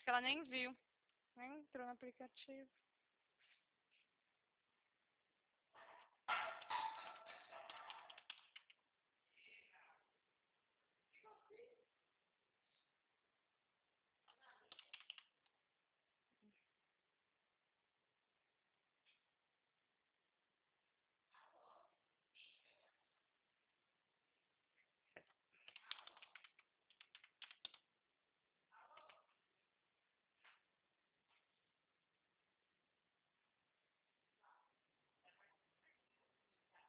Acho que ela nem viu. Nem entrou no aplicativo.